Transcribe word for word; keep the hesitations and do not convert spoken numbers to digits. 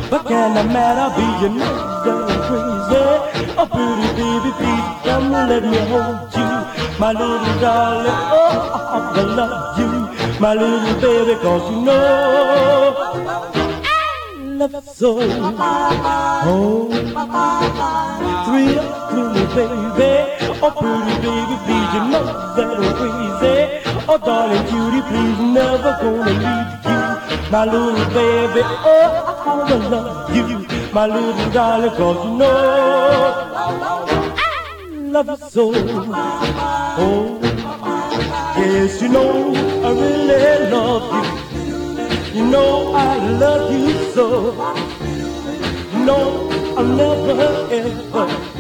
What can the matter be? You know that I'm crazy. Oh, pretty baby, please come and let me hold you. My little darling, oh, I love you. My little baby, cause you know I love you so. Oh, thrill through me, baby. Oh, pretty baby, please, you know that I'm crazy. Oh, darling cutie, please, never gonna leave you. My little baby, oh, I love you. My little darling, cause you know I love you so. Oh, yes, you know I really love you. You know I love you so. You know I'll never ever